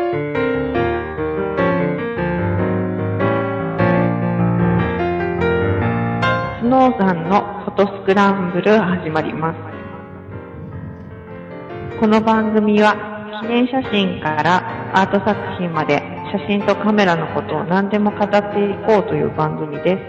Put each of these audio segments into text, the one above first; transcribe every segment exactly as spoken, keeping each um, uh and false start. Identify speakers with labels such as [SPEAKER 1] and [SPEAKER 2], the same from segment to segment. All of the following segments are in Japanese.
[SPEAKER 1] スノーさんのフォトスクランブル始まります。この番組は記念写真からアート作品まで写真とカメラのことを何でも語っていこうという番組です。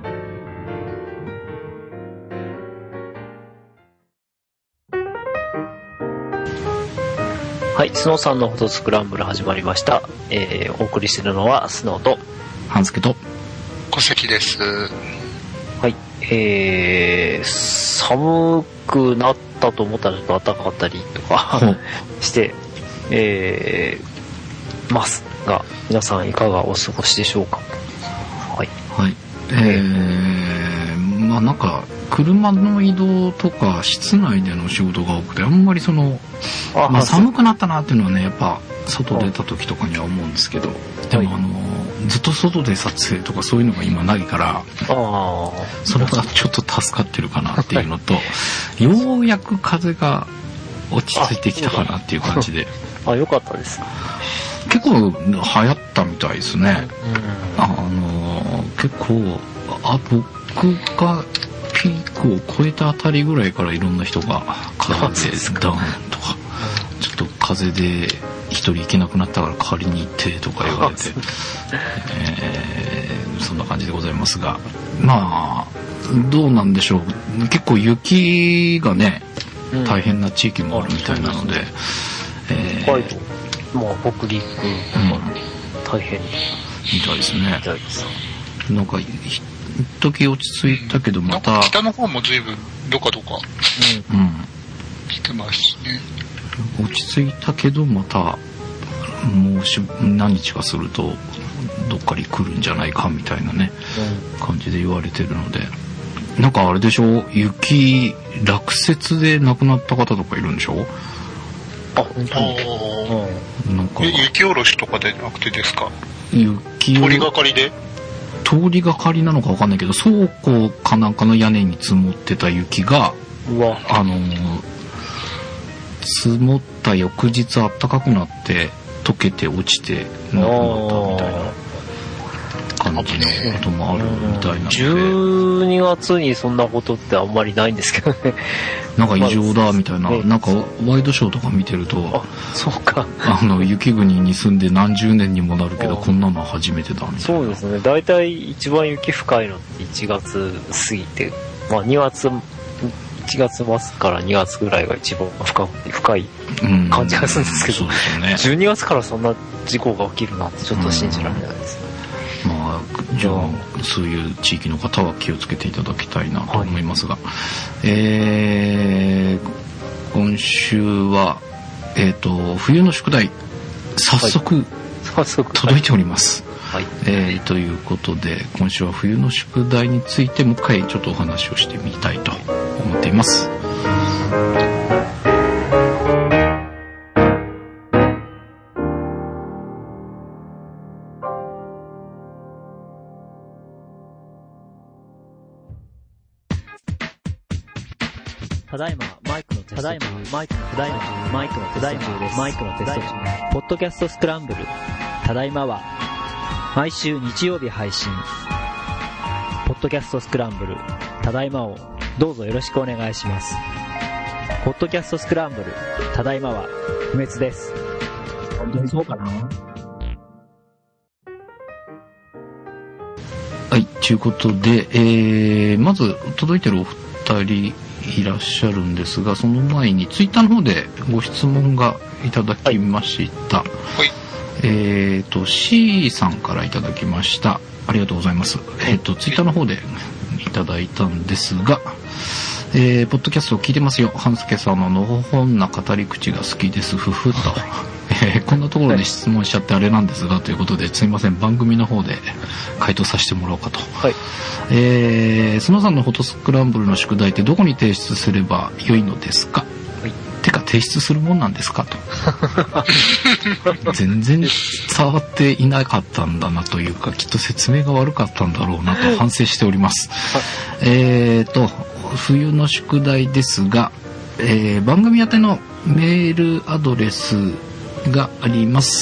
[SPEAKER 2] はい、スノーさんのフォトスクランブル始まりました。えー、お送りしているのはスノーと
[SPEAKER 3] 半助と
[SPEAKER 4] 小関です。
[SPEAKER 2] はい、えー、寒くなったと思ったらちょっと暖かかったりとかして、えー、ますが、皆さんいかがお過ごしでしょうか。はい。
[SPEAKER 3] はい。えー、まあなんか車の移動とか室内での仕事が多くて、あんまりその、あまあ寒くなったなっていうのはね、やっぱ外出た時とかには思うんですけど、でもあの、ずっと外で撮影とかそういうのが今ないから、あそれがちょっと助かってるかなっていうのと、ようやく風が落ち着いてきたかなっていう感じで。
[SPEAKER 2] あ、よかったです。
[SPEAKER 3] 結構流行ったみたいですね。うん、あの結構あ僕がピークを超えたあたりぐらいからいろんな人が風邪ダウンとか、ちょっと風邪で一人行けなくなったから代わりに行ってとか言われて、えー、そんな感じでございますが、まあどうなんでしょう。結構雪がね、うん、大変な地域もあるみたいなので、
[SPEAKER 2] えー、北海道、まあ北陸とか大変、うん、
[SPEAKER 3] みたいですね。なんか一時落ち着いたけどまた
[SPEAKER 4] 北の方も随分どかどか、うんうん、来てますしね。
[SPEAKER 3] 落ち着いたけどまたもうし何日かするとどっかに来るんじゃないかみたいなね、うん、感じで言われてるので、なんかあれでしょ、雪落雪で亡くなった方とかいるんでしょ。
[SPEAKER 4] あ、本当に。うん、なんか雪下ろしとかでなくてですか。
[SPEAKER 3] 雪
[SPEAKER 4] 通りがかりで。
[SPEAKER 3] 通りがかりなのか分かんないけど、倉庫かなんかの屋根に積もってた雪が、うわあの積もった翌日暖かくなって溶けて落ちて亡くなったみたいな感じのこともあるみたいなので、
[SPEAKER 2] じゅうにがつにそんなことってあんまりないんですけどね。
[SPEAKER 3] なんか異常だみたいな、なんかワイドショーとか見てると、
[SPEAKER 2] あ、そうか、
[SPEAKER 3] あの雪国に住んで何十年にもなるけどこんなの初めてだみたいな。
[SPEAKER 2] そうですね。だいたい一番雪深いのっていちがつ過ぎて、まあにがついちがつ末からにがつぐらいが一番深い深い感じがするんですけど、うん、そうですよね。じゅうにがつからそんな事故が起きるなんてちょっと信じられないですね。
[SPEAKER 3] うん、まあじゃあそういう地域の方は気をつけていただきたいなと思いますが、はい、えー、今週は、えーと、冬の宿題早速、はい、早速届いております、はい、えー、ということで今週は冬の宿題についてもう一回ちょっとお話をしてみたいと思っています。
[SPEAKER 2] ただいまマイクのテスト中。ただいまマイクのただいまマイクのただいまマイクのテスト中。ポッドキャストスクランブル。ただいまは毎週日曜日配信。ポッドキャストスクランブル。ただいまをどうぞよろしくお願いします。ポッドキャストスクランブル。ただいまは不滅です。
[SPEAKER 5] 本当にそうかな。
[SPEAKER 3] はい、ということで、えー、まず届いてるお二人いらっしゃるんですが、その前にツイッターの方でご質問がいただきました。はい。えっと C さんからいただきました。ありがとうございます。えっとツイッターの方でいただいたんですが、えー、ポッドキャストを聞いてますよ。半助さんののほほんな語り口が好きです。ふふと。えー、こんなところで質問しちゃってあれなんですがということで、すいません、番組の方で回答させてもらおうかと。はい。えー、スノさんのフォトスクランブルの宿題ってどこに提出すれば良いのですか。はい。てか提出するもんなんですかと。全然伝わっていなかったんだなというか、きっと説明が悪かったんだろうなと反省しております。はい、えーと冬の宿題ですが、えー、番組宛てのメールアドレスがあります。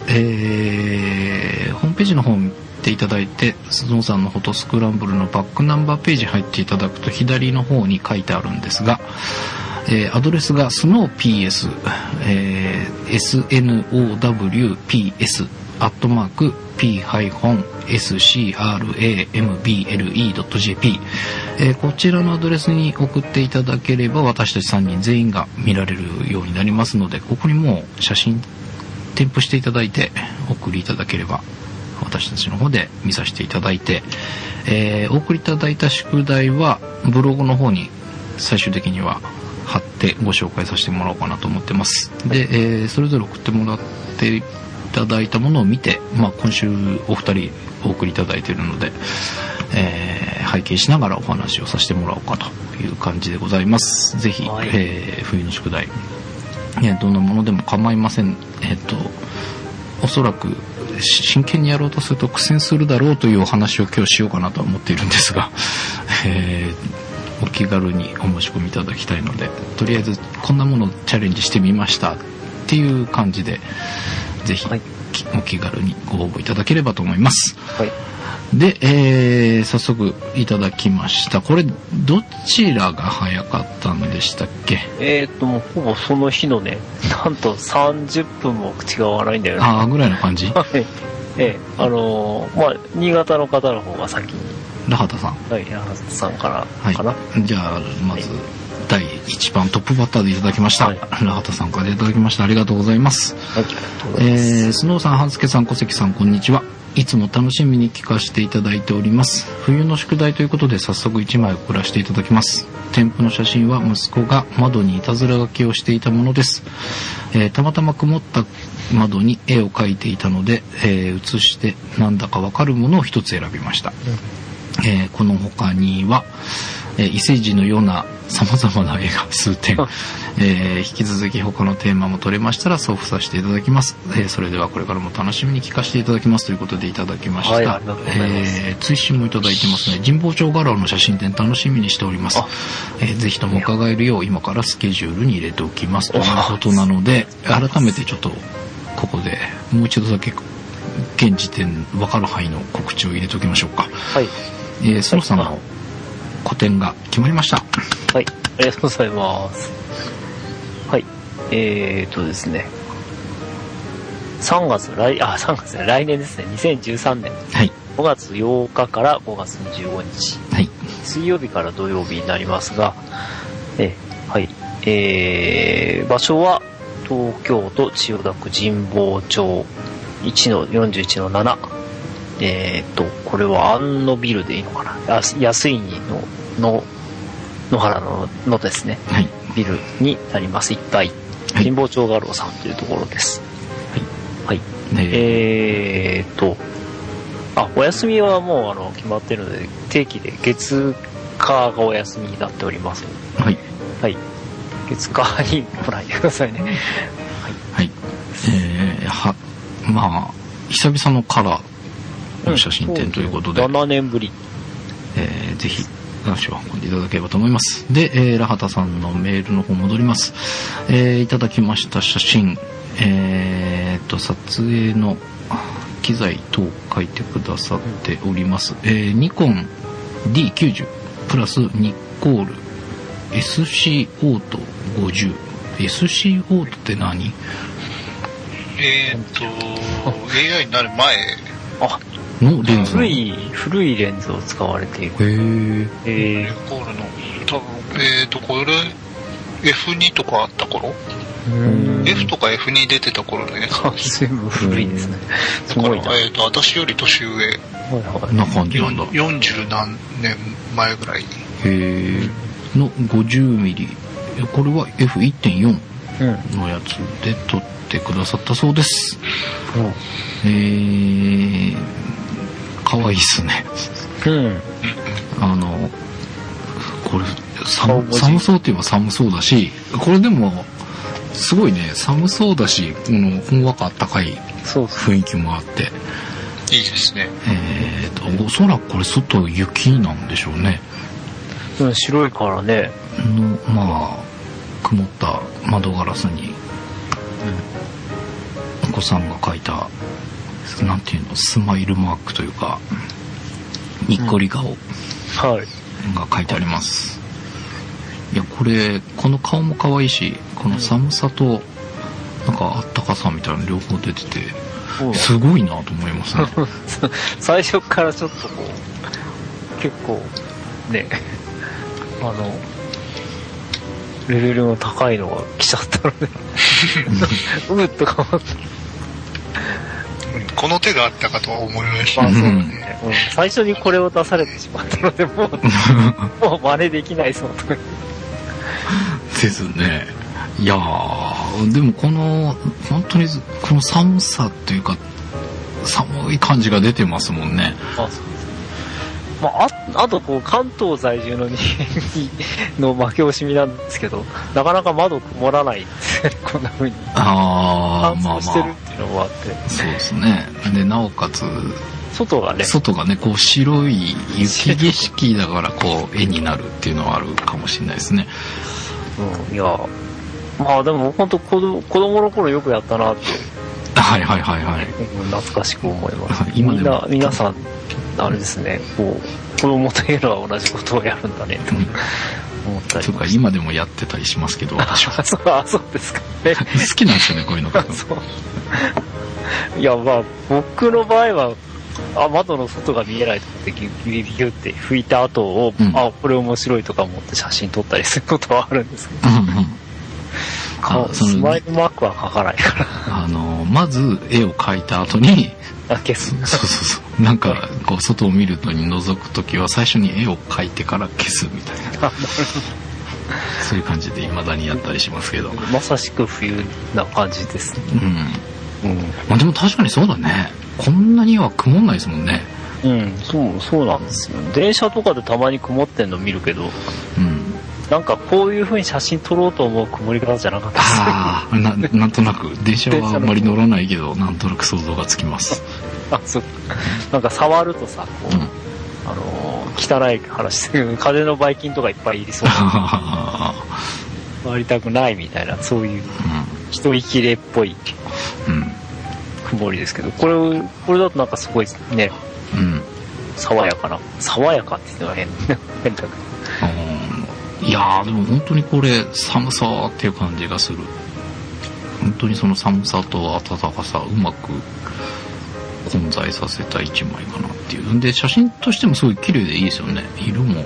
[SPEAKER 3] えー、ホームページの方を見ていただいて、スノーさんのフォトスクランブルのバックナンバーページ入っていただくと左の方に書いてあるんですが、えー、アドレスが スノーピーエス、えー、エスエヌオーダブリューピーエス アットマーク ピーエスシーアールエーエムビーエルイードットジェーピー、えー、こちらのアドレスに送っていただければ私たちさんにん全員が見られるようになりますので、ここにもう写真添付していただいてお送りいただければ私たちの方で見させていただいて、えー、お送りいただいた宿題はブログの方に最終的には貼ってご紹介させてもらおうかなと思ってます。で、えー、それぞれ送ってもらっていただいたものを見て、まあ、今週お二人お送りいただいているので、えー、拝見しながらお話をさせてもらおうかという感じでございます。ぜひ、はい、えー、冬の宿題、えー、どんなものでも構いません。えっとおそらく真剣にやろうとすると苦戦するだろうというお話を今日しようかなとは思っているんですが、えー、お気軽にお申し込みいただきたいので、とりあえずこんなものをチャレンジしてみましたっていう感じでぜひ、はい、お気軽にご応募いただければと思います。はい、で、えー、早速いただきました。これどちらが早かったんでしたっけ？
[SPEAKER 6] えーともうほぼその日のね、なんとさんじゅっぷんも違わないんだよね。
[SPEAKER 3] ああ、ぐらいの感じ。
[SPEAKER 6] はい。えー、あのー、まあ新潟の方の方が先に。
[SPEAKER 3] ラハタさん。
[SPEAKER 6] はい、ラハタさんからかな。
[SPEAKER 3] はい、じゃあまず、はい、だいいちばんトップバッターでいただきました、はい、ラハタさんからいただきました。ありがとうございます。はい、ありがとうございます。えー、スノーさん、半助さん、小関さん、こんにちは。いつも楽しみに聞かせていただいております。冬の宿題ということで早速いちまい送らせていただきます。添付の写真は息子が窓にいたずら書きをしていたものです。えー、たまたま曇った窓に絵を描いていたので、えー、写してなんだかわかるものを一つ選びました。えー、この他には、えー、異星人のような様々な絵が数点、えー、引き続き他のテーマも取れましたら送付させていただきます。えー、それではこれからも楽しみに聞かせていただきますということでいただきました。はい、ありがとうございます。えー、追伸もいただいてますね。神保町画廊の写真展楽しみにしております。えー、ぜひとも伺えるよう今からスケジュールに入れておきますということなので、改めてちょっとここでもう一度だけ現時点分かる範囲の告知を入れておきましょうか。はい。えー、ソロさんの個展が決まりました。
[SPEAKER 6] はい、ありがとうございます。はい、えーとですね、さんがつ、来、あ、さんがつ、来年ですね、にせんじゅうさんねん、はい、ごがつようかからごがつにじゅうごにち、はい、水曜日から土曜日になりますが、え、はい、えー、場所は東京都千代田区神保町いちのよんじゅういちのなな、えーと、これは安野ビルでいいのかな、安いの、の、野原ののですね、はい、ビルになります。いっかい、はい、神保町画廊さんというところです。はい。はい。えーと、あ、お休みはもうあの決まっているので、定期で月火がお休みになっております。はい。はい。月火に来ないでくださいね。はい。
[SPEAKER 3] はい。えー、は、まあ、久々のカラーの写真展ということで。
[SPEAKER 6] うん、ななねんぶり。
[SPEAKER 3] えー、ぜひ。話を運んでいただければと思います。で、えー、ラハタさんのメールの方戻ります。えー、いただきました写真、えー、と撮影の機材等書いてくださっております。えー、ニコン ディーきゅうじゅう プラスニッコール エスシー オートごじゅう。 エスシー オートって何？
[SPEAKER 4] えーっと エーアイ になる前
[SPEAKER 6] あ
[SPEAKER 3] のレンズ
[SPEAKER 6] 古い古いレンズを使われている。
[SPEAKER 3] へ
[SPEAKER 4] え。ニコールの多分えーとこれ エフに とかあった頃、F とか エフに 出てた頃のやつ。
[SPEAKER 6] 全部古いですね。
[SPEAKER 4] だからえーと私より年上。はい
[SPEAKER 3] はい。な感じなんだ。
[SPEAKER 4] よんじゅうなんねんまえぐらいに。へ
[SPEAKER 3] え。の ごじゅうミリ。これは エフいってんよん のやつで撮ってくださったそうです。うん、えー。可愛いっすね。うん。あのこれ寒寒そうって言えば寒そうだし、これでもすごいね寒そうだし、このほんわかあったかい雰囲気もあって、
[SPEAKER 4] いいですね。
[SPEAKER 3] えーとおそらくこれ外雪なんでしょうね。
[SPEAKER 6] うん、白いからね。
[SPEAKER 3] のまあ曇った窓ガラスに、 お子さんが描いたなんていうのスマイルマークというかにっこり顔が書いてあります、うん、はい、いやこれこの顔も可愛いしこの寒さとなんかあったかさみたいな両方出ててすごいなと思いますね
[SPEAKER 6] 最初からちょっとこう結構ねあのレベルの高いのが来ちゃったのでうっとかまって
[SPEAKER 4] この手があったかとは思いました、
[SPEAKER 6] まあそうねうん、最初にこれを出されてしまったのでもうもう真似できないそうとか
[SPEAKER 3] ですね。いやーでもこの本当にこの寒さっていうか寒い感じが出てますもんね。
[SPEAKER 6] あ、そうです。まあ、あ, あとこう関東在住の人間の負け惜しみなんですけど、なかなか窓曇らないってこんな風に
[SPEAKER 3] あ
[SPEAKER 6] 乾燥してるっていうのもあって、まあまあ、
[SPEAKER 3] そうですね。でなおかつ
[SPEAKER 6] 外がね
[SPEAKER 3] 外がねこう白い雪景色だからこう絵になるっていうのはあるかもしれないですね。
[SPEAKER 6] うん、いやまあでも本当子供子供の頃よくやったなって
[SPEAKER 3] はいはいはいはい
[SPEAKER 6] 懐かしく思います。今でもみんな皆さんあれですね、こう子供というのは同じことをやるんだねと思ったり。
[SPEAKER 3] とか今でもやってたりしますけど、私は。
[SPEAKER 6] そうあそうですかね。
[SPEAKER 3] 好きなんですよねこういうのが。
[SPEAKER 6] そう。いやまあ僕の場合はあ窓の外が見えないと思ってギュギュギュって拭いた後を、うん、あこれ面白いとか思って写真撮ったりすることはあるんですけど。うんうんあそのスマイルマークは描かないから
[SPEAKER 3] あのまず絵を描いた後に
[SPEAKER 6] あ消す
[SPEAKER 3] そうそうそうなんかこう外を見るのに覗くときは最初に絵を描いてから消すみたいなそういう感じで未だにやったりしますけど
[SPEAKER 6] まさしく冬な感じですね。
[SPEAKER 3] うん、うんまあ、でも確かにそうだね。こんなには曇んないですもんね。
[SPEAKER 6] うんそうそうなんですよ。電車とかでたまに曇ってんの見るけど、うんなんかこういう風に写真撮ろうと思う曇り方じゃなかったですね。
[SPEAKER 3] ああ な, なんとなく電車はあんまり乗らないけどなんとなく想像がつきます。
[SPEAKER 6] あそうなんか触るとさこう、うん、あのー、汚い話する風のばい菌とかいっぱいいりそうな回りたくないみたいなそういう人生きれっぽい、うん、曇りですけどこれこれだとなんかすごいね、うん、爽やかな爽やかって言ってのは変変だけど。
[SPEAKER 3] いやーでも本当にこれ寒さっていう感じがする。本当にその寒さと暖かさうまく混在させた一枚かなっていう。で写真としてもすごい綺麗でいいですよね。色も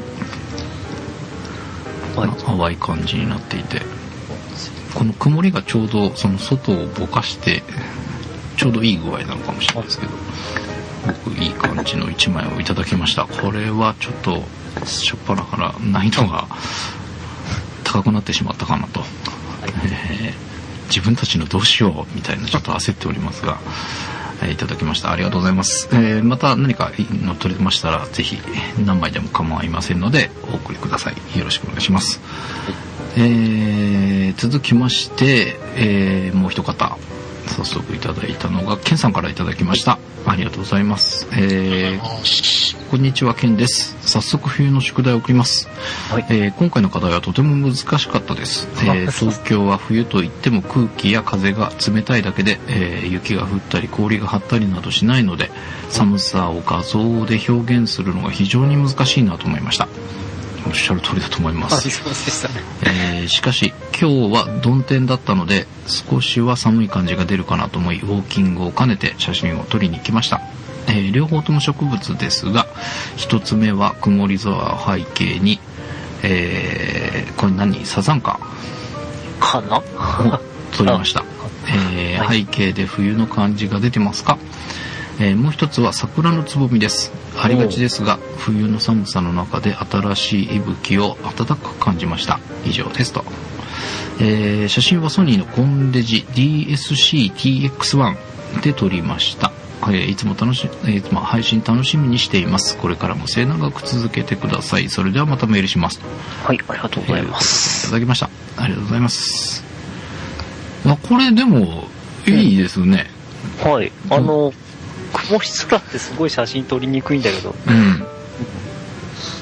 [SPEAKER 3] 淡い感じになっていてこの曇りがちょうどその外をぼかしてちょうどいい具合なのかもしれないですけどすごくいい感じの一枚をいただきました。これはちょっとしょっぱなから難易度が高くなってしまったかなと、えー、自分たちのどうしようみたいなちょっと焦っておりますが、えー、いただきました。ありがとうございます、えー、また何かの取れましたらぜひ何枚でも構いませんのでお送りください。よろしくお願いします、えー、続きまして、えー、もう一方早速いただいたのがケンさんからいただきました。ありがとうございます、えー、こんにちはケンです。早速冬の宿題を送ります、はいえー、今回の課題はとても難しかったです、えー、東京は冬といっても空気や風が冷たいだけで、えー、雪が降ったり氷が張ったりなどしないので寒さを画像で表現するのが非常に難しいなと思いました。おっしゃる通りだと思います。
[SPEAKER 6] そうでしたね。
[SPEAKER 3] えー、しかし今日は曇天だったので少しは寒い感じが出るかなと思いウォーキングを兼ねて写真を撮りに来ました。えー、両方とも植物ですが一つ目は曇り空を背景に、えー、これ何サザンカ
[SPEAKER 6] かな
[SPEAKER 3] 撮りました、えーはい、背景で冬の感じが出てますか。えー、もう一つは桜のつぼみです。ありがちですが冬の寒さの中で新しい息吹を暖かく感じました。以上ですと、えー、写真はソニーのコンデジ ディーエスシーティーエックスワン で撮りました。えー、いつも楽し、えー、いつも配信楽しみにしています。これからも末永く続けてください。それではまたメールします。
[SPEAKER 6] はいありがとうございます、
[SPEAKER 3] えー、いただきました。ありがとうございます。あこれでもいいですね、
[SPEAKER 6] うん、はいあの、うん曇り空ってすごい写真撮りにくいんだけど、
[SPEAKER 3] うん、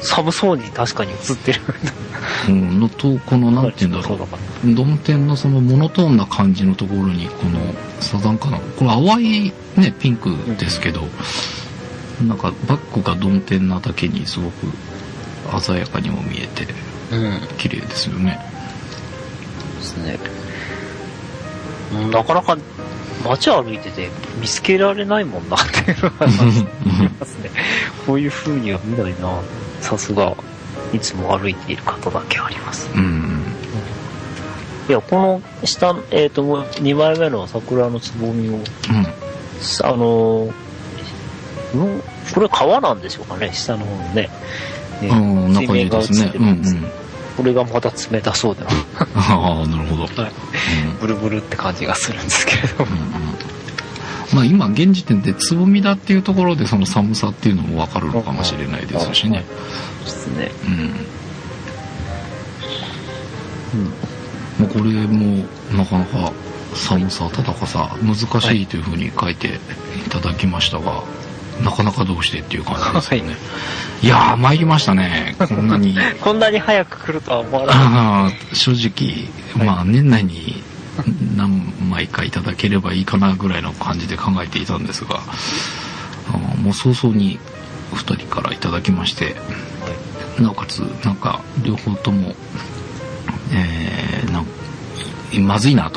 [SPEAKER 6] 寒そうに確かに映ってる。
[SPEAKER 3] うん、のと、この、なんて言うんだろう。ドンテンのそのモノトーンな感じのところに、このサザンカナ、これ淡いね、ピンクですけど、うん、なんかバックがドンテンなだけにすごく鮮やかにも見えて、うん、綺麗ですよね。
[SPEAKER 6] ですね。なかなか街歩いてて見つけられないもんなっていうのがありますね。こういう風には見ないな。さすがいつも歩いている方だけあります。うん、いや、この下、えっと、にまいめの桜のつぼみを、うん、あの、うん、これ川なんでしょうかね、下の方のね。ね、うん、水面が映ってるんです。うんうん、これがまた冷たそうでな。
[SPEAKER 3] ああ、なるほど。はい、
[SPEAKER 6] うん。ブルブルって感じがするんですけれども。うんうん、
[SPEAKER 3] まあ今現時点でつぼみだっていうところでその寒さっていうのもわかるのかもしれないですしね。
[SPEAKER 6] そうですね。
[SPEAKER 3] うん。うん。まあこれもなかなか寒さ、暖かさ、難しいというふうに書いていただきましたが、はい、なかなかどうしてっていう感じですよね。はい、いやー、参りましたね。こんなに。
[SPEAKER 6] こんなに早く来るとは思わなかった。
[SPEAKER 3] 正直、まあ年内に何枚かいただければいいかなぐらいの感じで考えていたんですが、もう早々にふたりからいただきまして、はい、なおかつなんか両方とも、えー、なんまずいなと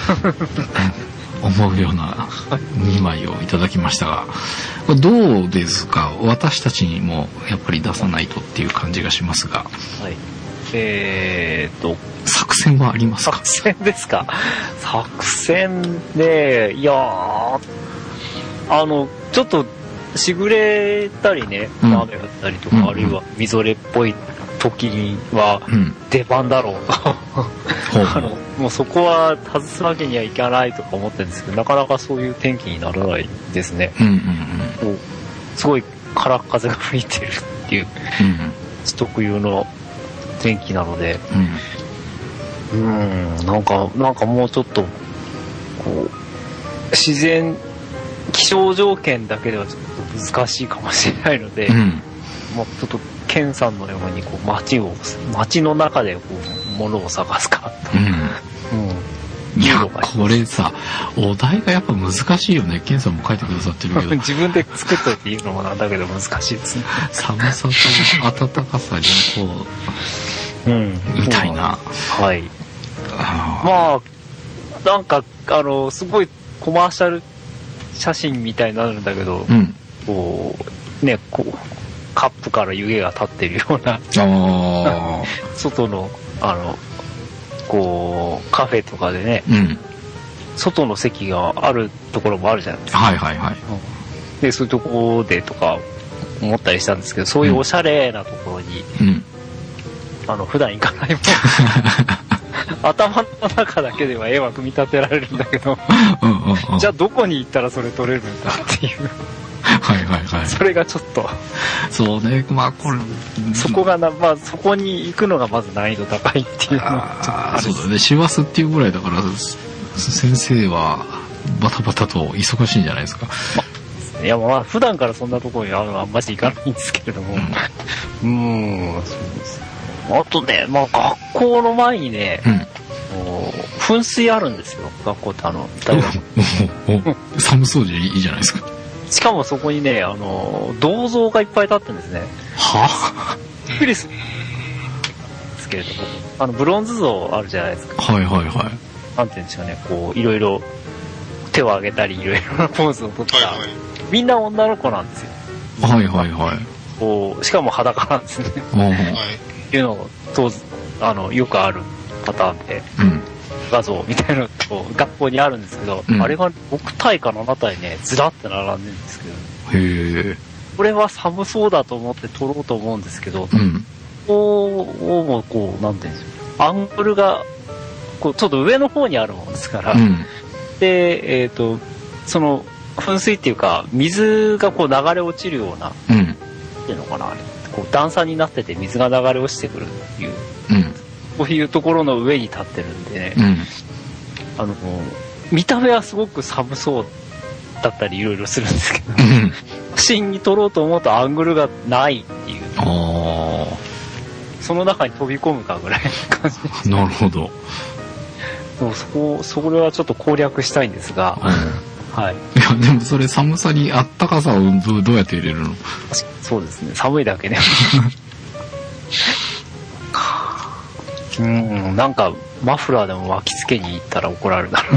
[SPEAKER 3] 思うようなにまいをいただきましたが、これどうですか？私たちにもやっぱり出さないとっていう感じがしますが、はい、
[SPEAKER 6] えーと
[SPEAKER 3] 作戦はありますか？
[SPEAKER 6] 作戦ですか？作戦で、いやー、あのちょっとしぐれたりね、雨降ったりとか、うん、あるいはみぞれっぽい時には出番だろうと、うん、あのもうそこは外すわけにはいかないとか思ってるんですけど、なかなかそういう天気にならないですね。うんうんうん、すごい空っ風が吹いてるっていう、うん、特有の天気なので、うん、うーんなんかなんかもうちょっとこう自然気象条件だけではちょっと難しいかもしれないので、うん、もうちょっとケンさんのようにこう街を街の中でこう物を探すかと、うん
[SPEAKER 3] うん、いやこれさお題がやっぱ難しいよね。ケンさんも書いてくださってるけど
[SPEAKER 6] 自分で作っといていいのもなんだけど難しいですね。
[SPEAKER 3] 寒さと暖かさにこう、うん、みたいな、
[SPEAKER 6] はい。まあなんかあのすごいコマーシャル写真みたいになるんだけど、うん、こうねこうカップから湯気が立ってるような外のあのこうカフェとかでね、うん、外の席があるところもあるじゃないですか。
[SPEAKER 3] はいはいはい。
[SPEAKER 6] でそういうところでとか思ったりしたんですけど、そういうおしゃれなところに、うん、あの普段行かないもん頭の中だけでは絵は組み立てられるんだけどうんうん、うん、じゃあどこに行ったらそれ撮れるんだっていう
[SPEAKER 3] はいはいはい。
[SPEAKER 6] それがちょっと
[SPEAKER 3] そうね、まあこれ
[SPEAKER 6] そこがな、まあそこに行くのがまず難易度高いっていうの
[SPEAKER 3] がそうだね。師走っていうぐらいだから先生はバタバタと忙しいんじゃないですか。
[SPEAKER 6] まあ、いやまあ普段からそんなところに会うのはあんまり行かないんですけれども、うん、うーんそうです。あとね、まあ学校の前にね、うん、噴水あるんですよ。学校ってあの大
[SPEAKER 3] 学寒そうでいいじゃないですか。
[SPEAKER 6] しかもそこにね、あの銅像がいっぱい立ってるんですね。
[SPEAKER 3] は
[SPEAKER 6] びっくりするんですけれども、あのブロンズ像あるじゃないですか。
[SPEAKER 3] はいはいはい。
[SPEAKER 6] なんていうんですかね、こういろいろ手を挙げたりいろいろなポーズを取った、はいはい、みんな女の子なんですよ。
[SPEAKER 3] はいはいはい。
[SPEAKER 6] こうしかも裸なんですね。はい。っていうのを当時あのよくあるパターンで。うん。画像みたいなのと学校にあるんですけど、うん、あれがろくたいかななたいねずらって並んでるんですけど、
[SPEAKER 3] へえ。
[SPEAKER 6] これは寒そうだと思って撮ろうと思うんですけど、うん、こうもうこうなんていうんですか、アングルがこうちょっと上の方にあるもんですから、うん、でえっ、ー、とその噴水っていうか水がこう流れ落ちるような、うん、っていうのかな、こう段差になってて水が流れ落ちてくるっていう。うんこういうところの上に立ってるんでね、うん、あの見た目はすごく寒そうだったりいろいろするんですけど、うん、写真に撮ろうと思うとアングルがないっていう。あその中に飛び込むかぐらいの感じです。
[SPEAKER 3] なるほど。
[SPEAKER 6] そうそこ、それはちょっと攻略したいんですが、うん、はい。
[SPEAKER 3] いや、でもそれ寒さにあったかさをどうやって入れるの？
[SPEAKER 6] そうですね、寒いだけね。うん、なんか、マフラーでも巻きつけに行ったら怒られるだろ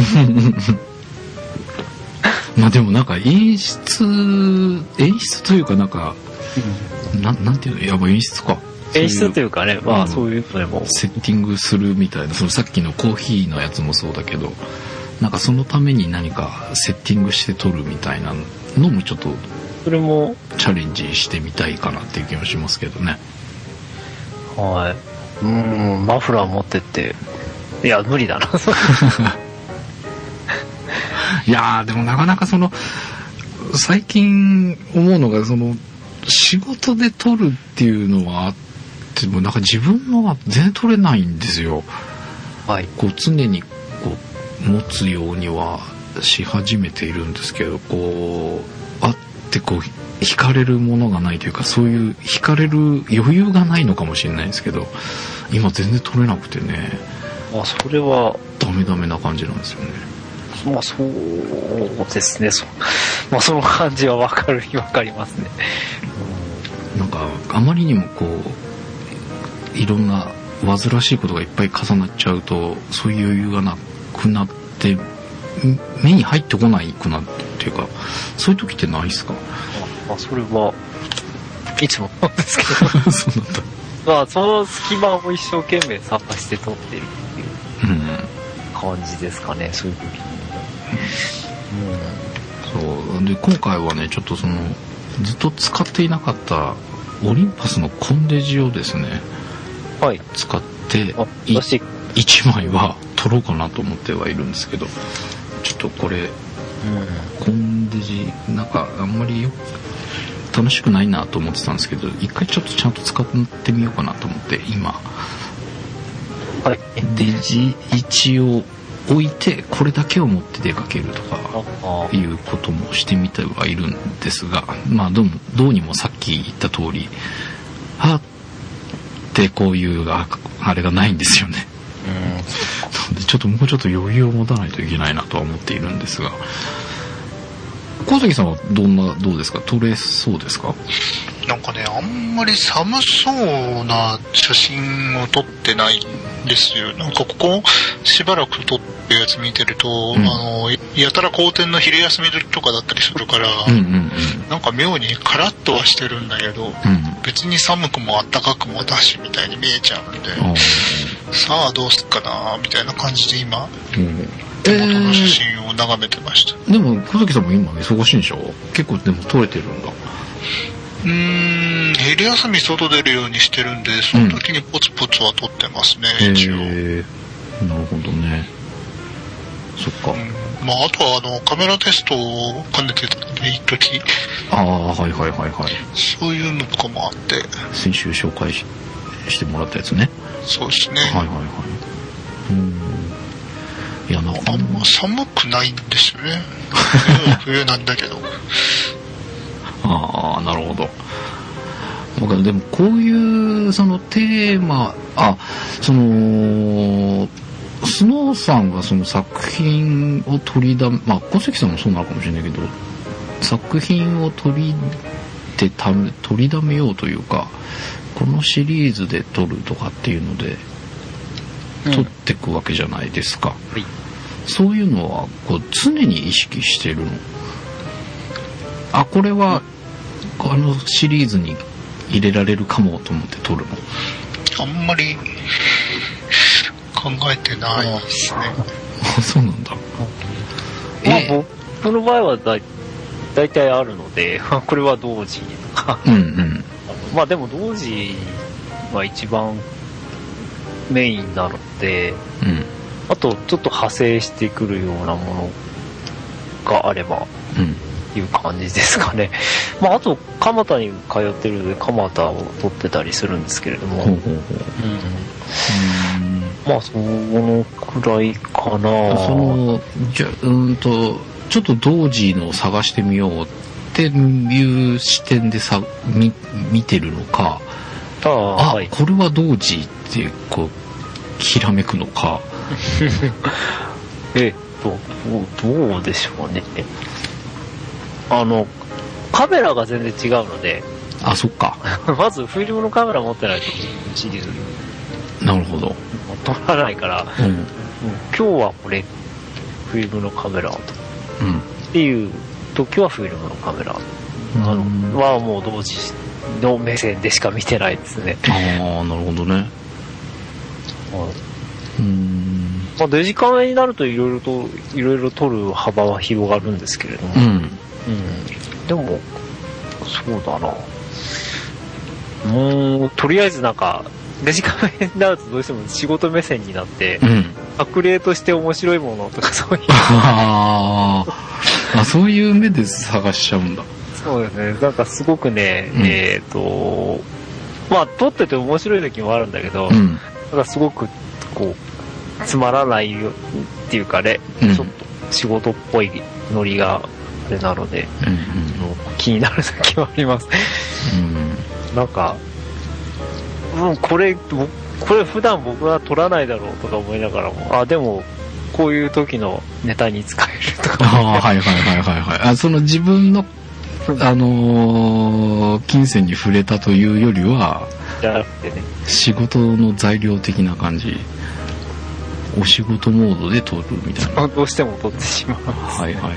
[SPEAKER 3] う。まあでもなんか演出、演出というかなんか、うん、な, なんていうの、やっぱ演出か。
[SPEAKER 6] 演出というかね、まあそういうのでも。
[SPEAKER 3] セッティングするみたいな、そのさっきのコーヒーのやつもそうだけど、なんかそのために何かセッティングして撮るみたいなのもちょっと、
[SPEAKER 6] それも
[SPEAKER 3] チャレンジしてみたいかなっていう気もしますけどね。
[SPEAKER 6] はい。うん、マフラー持ってって、いや、無理だな。
[SPEAKER 3] いやー、でもなかなかその、最近思うのが、その、仕事で撮るっていうのはあっても、なんか自分のは全然撮れないんですよ。
[SPEAKER 6] はい。
[SPEAKER 3] こう、常にこう、持つようにはし始めているんですけど、こう、あってこう、惹かれるものがないというか、そういう惹かれる余裕がないのかもしれないんですけど、今全然撮れなくてね。
[SPEAKER 6] あ、それは
[SPEAKER 3] ダメダメな感じなんですよね。
[SPEAKER 6] まあそうですね。そ、まあその感じはわかる、わかりますね。
[SPEAKER 3] なんかあまりにもこういろんな煩わしいことがいっぱい重なっちゃうと、そういう余裕がなくなって目に入ってこないくなっていうか、そういう時ってないですか？
[SPEAKER 6] まあそれはいつもなんですけど。
[SPEAKER 3] そうなんだ。
[SPEAKER 6] まあその隙間を一生懸命探して撮ってるっていう感じですかね、そういう時に。
[SPEAKER 3] うん、そうで今回はね、ちょっとそのずっと使っていなかったオリンパスのコンデジをですね、
[SPEAKER 6] はい、
[SPEAKER 3] 使っていちまいは撮ろうかなと思ってはいるんですけど、ちょっとこれ、うん、コンデジなんかあんまりよ楽しくないなと思ってたんですけど、一回ちょっとちゃんと使ってみようかなと思って今、はい、デジいちを置いてこれだけを持って出かけるとかいうこともしてみてはいるんですが、まあどうもどうにもさっき言った通り、はってこういうあれがないんですよね。うん、でちょっともうちょっと余裕を持たないといけないなとは思っているんですが、小関さんはどんなどうですか？撮れそうですか？
[SPEAKER 4] なんかね、あんまり寒そうな写真を撮ってないんですよ。なんかここしばらく撮ってるやつ見てると、うん、あのやたら好天の昼休みとかだったりするから、うんうんうん、なんか妙にカラッとはしてるんだけど、うん、別に寒くも暖かくもだしみたいに見えちゃうんで、うん、さあどうすっかなみたいな感じで今、うん、手元の写真を眺めてました。
[SPEAKER 3] えー、でも小関さんも今忙しいんでしょ？結構でも撮れてるんだ。
[SPEAKER 4] うーん、昼休み外出るようにしてるんで、その時にポツポツは撮ってますね、うん、一応。
[SPEAKER 3] へー、なるほどね。そっか。うん、
[SPEAKER 4] まああとはあのカメラテストを兼ねてた一時。
[SPEAKER 3] ああ、はいはいはいはい。
[SPEAKER 4] そういうのとかもあって。
[SPEAKER 3] 先週紹介 し, してもらったやつね。
[SPEAKER 4] そうですね。
[SPEAKER 3] はいはいはい。うん。いや、なんか
[SPEAKER 4] あんま寒くないんですよね。冬なんだけど。
[SPEAKER 3] ああ、なるほど。僕はでもこういうそのテーマ、あ、そのスノーさんがその作品を取りだめ、まあ小関さんもそうなのかもしれないけど、作品を取りでため取りだめようというか、このシリーズで撮るとかっていうので撮っていくわけじゃないですか。うん、はい。そういうのはこう常に意識してるの？あ、これはあのシリーズに入れられるかもと思って撮るの？
[SPEAKER 4] あんまり考えてないですね。
[SPEAKER 3] あ、そうなんだ。
[SPEAKER 6] えー、僕の場合はだい大体あるので、これは同時とか。うんうん。まあでも同時は一番メインなので、うん、あとちょっと派生してくるようなものがあれば、うん、いう感じですかね。まああと蒲田に通ってるので蒲田を撮ってたりするんですけれども、ほうほうほう、うん、まあそのくらいかな。
[SPEAKER 3] そのじゃうんとちょっと同時のを探してみようっていう視点でさ 見, 見てるのか、 あ、あ、はい、これは同時ってこうひらめくのか
[SPEAKER 6] えっとどうでしょうね。あのカメラが全然違うので、
[SPEAKER 3] あ、そっか
[SPEAKER 6] まずフィルムのカメラ持ってないとシリーズ
[SPEAKER 3] なるほど
[SPEAKER 6] 撮らないから、うんうん、今日はこれフィルムのカメラと、うん、っていう時はフィルムのカメラ、うん、あのはもう同時の目線でしか見てないですね。
[SPEAKER 3] ああ、なるほどね。
[SPEAKER 6] うん、まあ、デジカメになるといろいろといろいろ撮る幅は広がるんですけれども、うんうん、でもそうだな、もうとりあえずなんかデジカメになるとどうしても仕事目線になって、うん、悪霊として面白いものとかそういう
[SPEAKER 3] ああそういう目で探しちゃうんだ。
[SPEAKER 6] そうですね、なんかすごくね、うん、えっとまあ撮ってて面白い時もあるんだけど、うん、なんかすごくこうつまらないっていうかね、うん、ちょっと仕事っぽいノリがあれなので、うんうん、気になる時はあります、うん、なんか、うん、これこれ普段僕は撮らないだろうとか思いながらも、あ、でもこういう時のネタに使えるとか、
[SPEAKER 3] あ、はいはいはいはいはい、あ、その自分のあのー、金銭に触れたというよりは
[SPEAKER 6] じゃなくてね、
[SPEAKER 3] 仕事の材料的な感じ、お仕事モードで撮るみたいな。
[SPEAKER 6] どうしても撮ってしまう。
[SPEAKER 3] はいはいはい。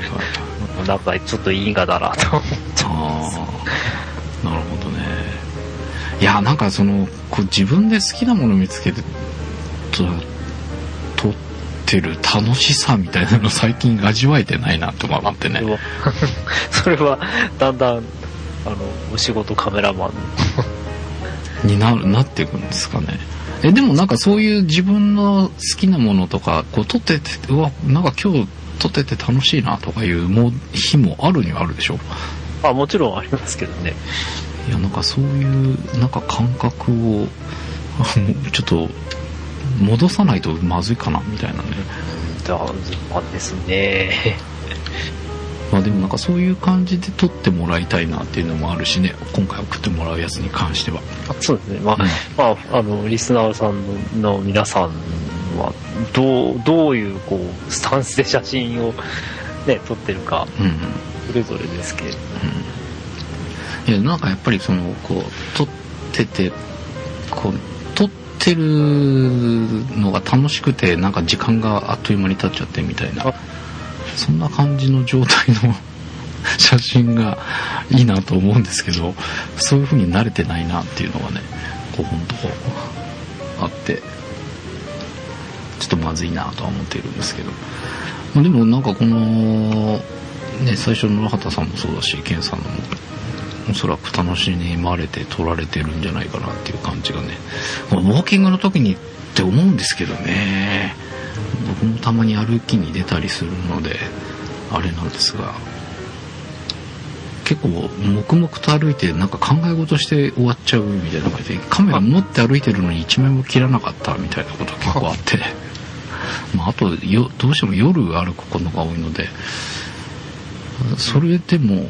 [SPEAKER 6] なんかちょっと因果だなと思っちゃうんですよ。
[SPEAKER 3] あ、なるほどね。いや、なんかそのこう自分で好きなものを見つけてと撮ってる楽しさみたいなの最近味わえてないなとか思ってね。
[SPEAKER 6] それはだんだんあのお仕事カメラマ
[SPEAKER 3] ンになるなっていくんですかね。え、でもなんかそういう自分の好きなものとかこう撮ってて、うわ、なんか今日撮ってて楽しいなとかいうも日もあるにはあるでしょ。
[SPEAKER 6] あ、もちろんありますけどね。
[SPEAKER 3] いや、なんかそういうなんか感覚をちょっと戻さないとまずいかなみたいなね。
[SPEAKER 6] そうですね。
[SPEAKER 3] まあでもなんかそういう感じで撮ってもらいたいなっていうのもあるしね、今回送ってもらうやつに関しては。
[SPEAKER 6] そうですね。まあ、うん、まあ、あのリスナーさん の, の皆さんはどうどういうこうスタンスで写真をね撮ってるか、うん、それぞれですけれど、
[SPEAKER 3] うん、いや、なんかやっぱりそのこう撮っててこう撮ってるのが楽しくて、なんか時間があっという間に経っちゃってみたいな。そんな感じの状態の写真がいいなと思うんですけど、そういう風に慣れてないなっていうのがね、こう本当あって、ちょっとまずいなとは思っているんですけど、でもなんかこのね、最初の野畑さんもそうだし、健さんのもおそらく楽しまれて撮られてるんじゃないかなっていう感じがね、ウォーキングの時にって思うんですけどね。僕もたまに歩きに出たりするのであれなんですが、結構黙々と歩いてなんか考え事して終わっちゃうみたいな感じで、カメラ持って歩いてるのに一枚も切らなかったみたいなこと結構あってまあ、あとよどうしても夜歩くことが多いので、それでも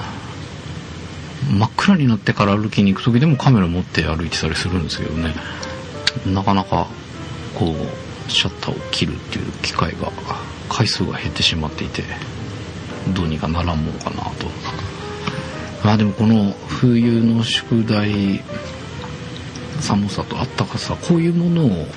[SPEAKER 3] 真っ暗になってから歩きに行く時でもカメラ持って歩いてたりするんですけどね、なかなかこうシャッターを切るっていう機会が回数が減ってしまっていて、どうにかならんもんかなと。まあでもこの冬の宿題、寒さと暖かさ、こういうものを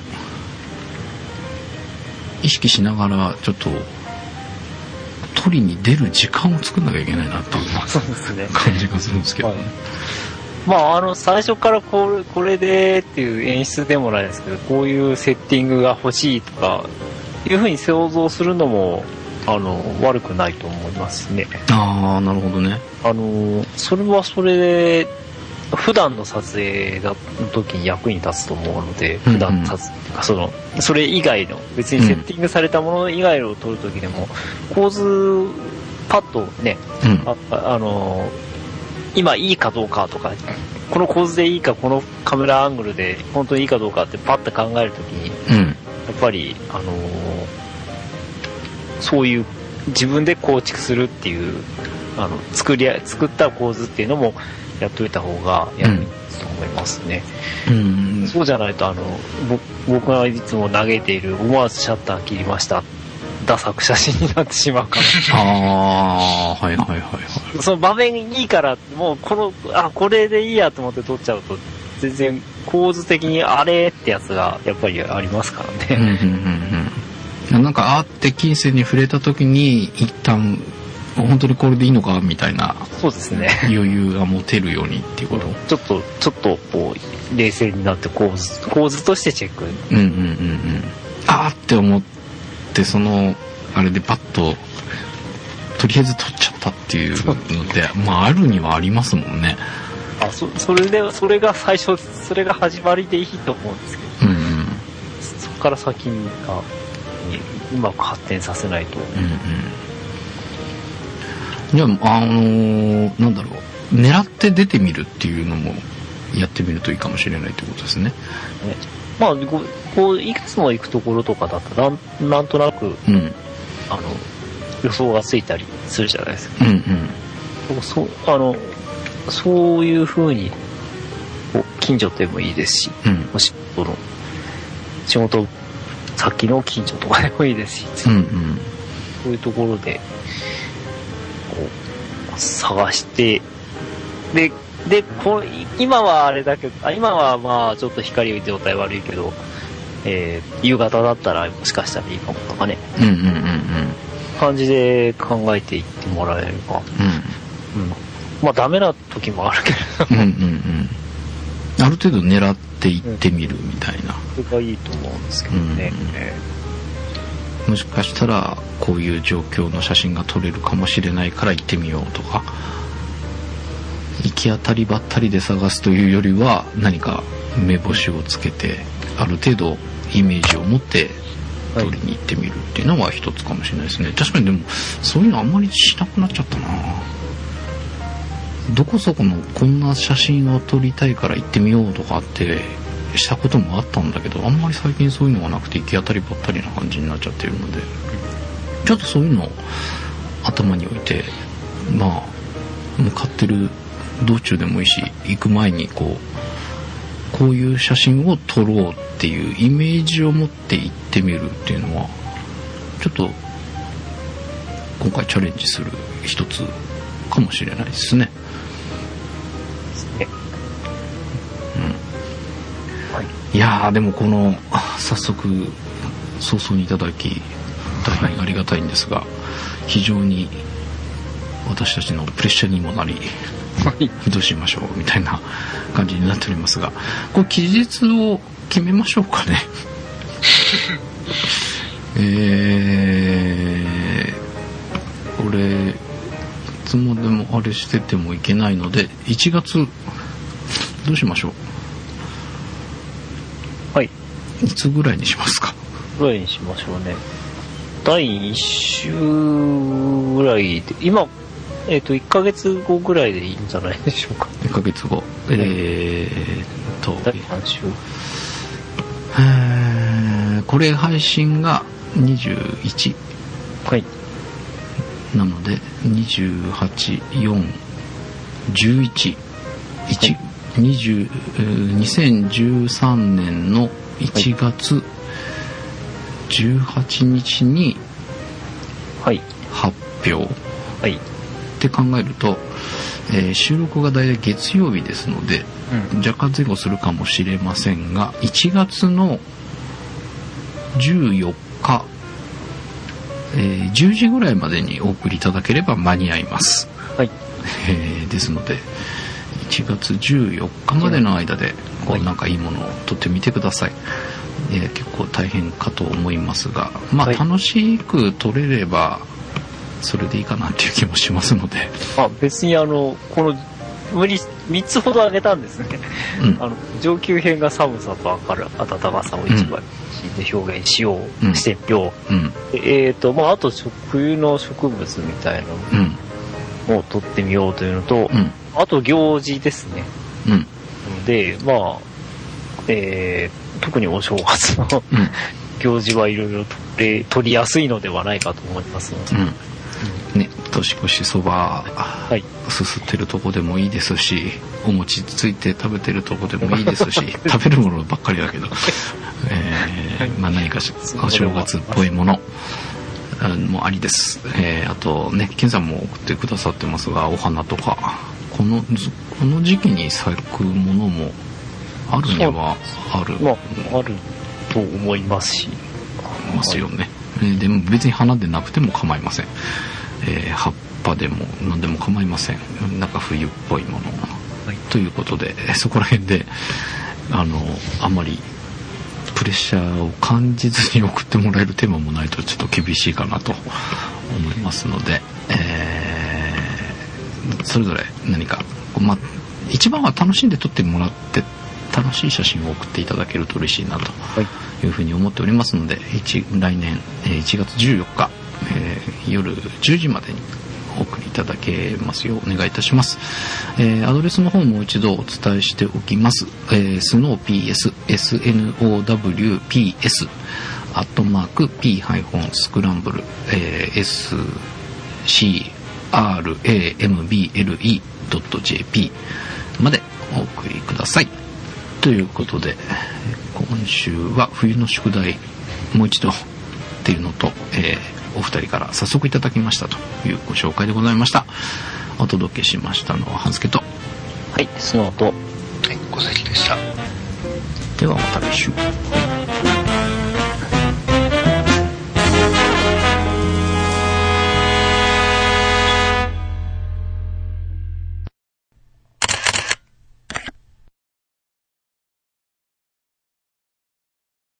[SPEAKER 3] 意識しながらちょっと取りに出る時間を作んなきゃいけないなっていう感じがするんですけど、ね。
[SPEAKER 6] まあ、あの最初からこれ、これでっていう演出でもないですけど、こういうセッティングが欲しいとかいうふうに想像するのもあの悪くないと思いますね。
[SPEAKER 3] ああ、なるほどね。
[SPEAKER 6] あのそれはそれで普段の撮影の時に役に立つと思うので、普段の撮影、うんうん、そのそれ以外の別にセッティングされたもの以外を撮る時でも、構図パッとね、うん、あ, あの今いいかどうかとか、この構図でいいか、このカメラアングルで本当にいいかどうかってパッと考えるときに、うん、やっぱり、あのー、そういう自分で構築するっていう、あの、作り、作った構図っていうのもやっといた方がやると思いますね。うん、そうじゃないと、あの、僕がいつも嘆いている、思わずシャッター切りました。ダサく写真になってしまうから。
[SPEAKER 3] ああ、はいはいはいはい。
[SPEAKER 6] その場面いいから、もうこの、あ、これでいいやと思って撮っちゃうと、全然構図的にあれってやつがやっぱりありますからね。うんうんうん
[SPEAKER 3] うん、なんかあって金銭に触れた時に一旦本当にこれでいいのかみたいな。
[SPEAKER 6] そうですね。
[SPEAKER 3] 余裕が持てるようにっていうこと。
[SPEAKER 6] ちょっとちょっとこう冷静になって構図構図としてチェック。うんうんうんうん。
[SPEAKER 3] あーって思ってそのあれでパッととりあえず撮っちゃったっていうので、まああるにはありますもんね。
[SPEAKER 6] あ、そそれでそれが最初それが始まりでいいと思うんですけど。うんうん。そこから先にがうまく発展させないと。
[SPEAKER 3] うんうん。じゃああのー、なんだろう狙って出てみるっていうのもやってみるといいかもしれないってことですね。ね
[SPEAKER 6] まあこう、こういくつも行くところとかだとなんなんとなく、うん、あの予想がついたりするじゃないですか。うんうん。そうあのそういう風に近所でもいいですし、うん、仕事の仕事先の近所とかでもいいですし、うんうん、そういうところでこう探してででこ今はあれだけど今はまあちょっと光状態悪いけど、えー、夕方だったらもしかしたらいいかもとかね、うんうんうんうん、感じで考えていってもらえれば、うんうん、まあダメな時もあるけれども、うんうんうん、
[SPEAKER 3] ある程度狙っていってみるみたいな、
[SPEAKER 6] うん、それがいいと思うんですけどね、
[SPEAKER 3] うん、もしかしたらこういう状況の写真が撮れるかもしれないから行ってみようとか、行き当たりばったりで探すというよりは何か目星をつけてある程度イメージを持って撮りに行ってみるっていうのは一つかもしれないですね。確かにでもそういうのあんまりしなくなっちゃったな。どこそこのこんな写真を撮りたいから行ってみようとかってしたこともあったんだけど、あんまり最近そういうのがなくて行き当たりばったりな感じになっちゃってるので、ちょっとそういうのを頭に置いて、まあ向かってる道中でもいいし行く前にこうこういう写真を撮ろうっていうイメージを持って行ってみるっていうのはちょっと今回チャレンジする一つかもしれないですね。うんはい、いやーでもこの早速早々にいただき大変ありがたいんですが、非常に私たちのプレッシャーにもなりどうしましょうみたいな感じになっておりますが、これ期日を決めましょうかね。えー、これいつもでもあれしててもいけないのでいちがつどうしましょ
[SPEAKER 6] う。はい。
[SPEAKER 3] いつぐらいにしますか。
[SPEAKER 6] ぐらいにしましょうね。だいいっ週ぐらいで今えっと、いっかげつごぐらいでいいんじゃないでしょうか。
[SPEAKER 3] いっかげつご。えーっと。
[SPEAKER 6] だいさん週。
[SPEAKER 3] えー、これ配信がにじゅういち。
[SPEAKER 6] はい。
[SPEAKER 3] なので、にじゅうはち、よん、じゅういち、いち、はい、にじゅう、にせんじゅうさんねんのいちがつじゅうはちにちに発表。はい。はいって考えると、えー、収録がだいたい月曜日ですので、うん、若干前後するかもしれませんがいちがつのじゅうよっか、えー、じゅうじぐらいまでにお送りいただければ間に合います、はいえー、ですのでいちがつじゅうよっかまでの間でこうなんかいいものを撮ってみてください、えー、結構大変かと思いますが、まあ、楽しく撮れればそれでいいかなっていう気もしますので、
[SPEAKER 6] あ別にあのこの無理みっつほど上げたんですね、うん、あの上級編が寒さと明る暖かさを一番で表現しよう、うん、してみよう、うん、えーとまあ、あと冬の植物みたいなのを撮ってみようというのと、うん、あと行事ですね、うん、でまあ、えー、特にお正月の、うん、行事はいろいろ撮りやすいのではないかと思いますので、うん
[SPEAKER 3] 年越しそば、はい、すすってるとこでもいいですし、お餅ついて食べてるとこでもいいですし食べるものばっかりだけど、えーまあ、何かしお正月っぽいものもありです。えー、あとね、ケンさんも送ってくださってますが、お花とかこのこの時期に咲くものもあるにはある、
[SPEAKER 6] まあ、あると思いますし
[SPEAKER 3] ますよね。えー、でも別に花でなくても構いません。えー、葉っぱでも何でも構いません。なんか冬っぽいもの、はい、ということでそこら辺であのあんまりプレッシャーを感じずに送ってもらえるテーマもないとちょっと厳しいかなと思いますので、えー、それぞれ何か、まあ、一番は楽しんで撮ってもらって楽しい写真を送っていただけると嬉しいなというふうに思っておりますので、来年いちがつじゅうよっか、えー、夜じゅうじまでにお送りいただけますようお願いいたします。えー、アドレスの方もう一度お伝えしておきます。えー、スノーピーエス エスエヌオーダブリューピーエス アットマーク P ハイフンスクランブル エスシーアールエーエムビーエルイードットジェーピー までお送りください。ということで今週は冬の宿題もう一度っていうのと、えー、お二人から早速いただきましたというご紹介でございました。お届けしましたのは半助と、
[SPEAKER 6] はい、スノーと、はい、
[SPEAKER 4] 小関でした。
[SPEAKER 3] ではまた来週。